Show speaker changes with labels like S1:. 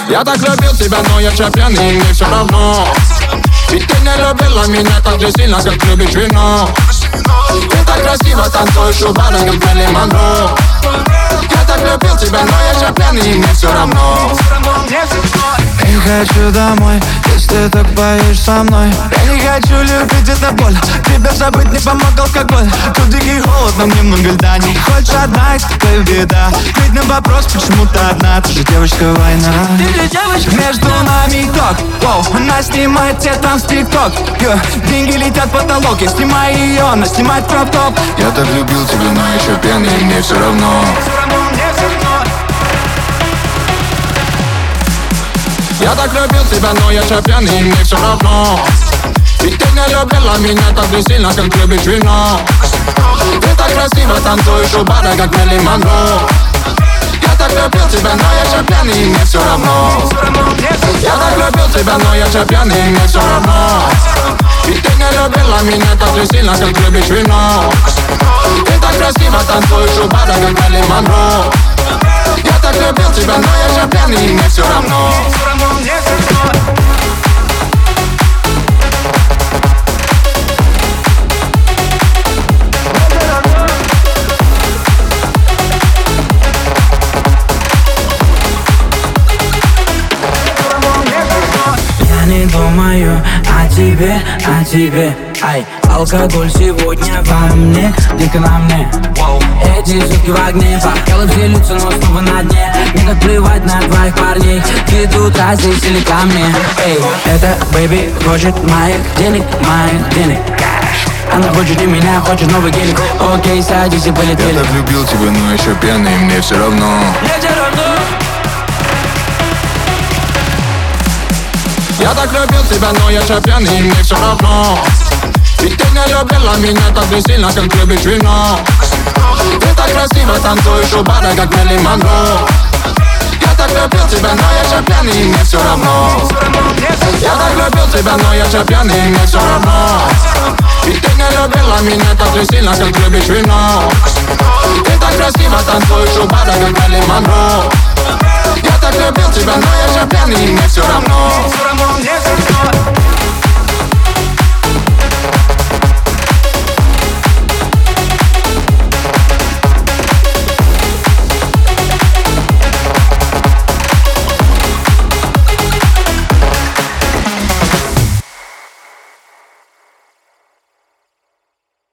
S1: Я так любил тебя, но я же пьяный, и мне все равно. Ведь ты не любила меня так же сильно, как любишь вино. Ты так красиво танцуешь у бара, как Мэрилин Монро. Я так любил тебя, но я же пьяный, и мне все равно.
S2: Не хочу домой, если так поешь со мной. Я не хочу любить, это боль. Тебя забыть не помог алкоголь. Тут дикий холод, нам немного льда. Не хочешь одна, и с тобой беда. Ведь на вопрос, почему ты одна. Ты же девочка война. Ты же девочка. Между нами ток. Воу, она снимает все там с тик-ток. Деньги летят в потолок. Я снимаю ее, она снимает кроп-топ.
S1: Я так любил тебя, но еще пьяный, и мне все равно. Я так любил тебя, но я же пьяный, и мне все равно. Ведь ты не любила меня так же сильно, как любишь вино. Ты так красиво танцуешь у бара, как Мэрилин Монро. Я так любил тебя, но я же пьяный, и мне все равно. Я так любил тебя, но я же пьяный, и мне все равно. Ведь ты не любила меня так же сильно, как любишь вино. Ты так красиво танцуешь у бара, как Мэрилин Монро. Я так любил тебя, но я же пьяный, и мне все равно.
S2: Я не думаю о тебе, ай. Алкоголь сегодня во мне, дико на мне. Эти сутки в огне, бокалы все лица, но снова на дне. Мне так плевать на твоих парней, ты тут здесь или ко мне. Эй, эта бэйби хочет моих денег, Она хочет не меня, хочет новый гелик. Окей, садись и полетели.
S1: Я так любил тебя, но еще пьяный, и мне все равно. Я так любил тебя, но я же пьяный, и мне все равно. Ведь ты не любила меня так же сильно, как любишь вино. Ты так красиво танцуешь у бара, как Мэрилин Монро. Я так любил тебя, но я же пьяный, и мне все равно. Я так любил тебя, но я же пьяный, и мне все равно. Ведь ты не любила меня так же сильно, как любишь вино.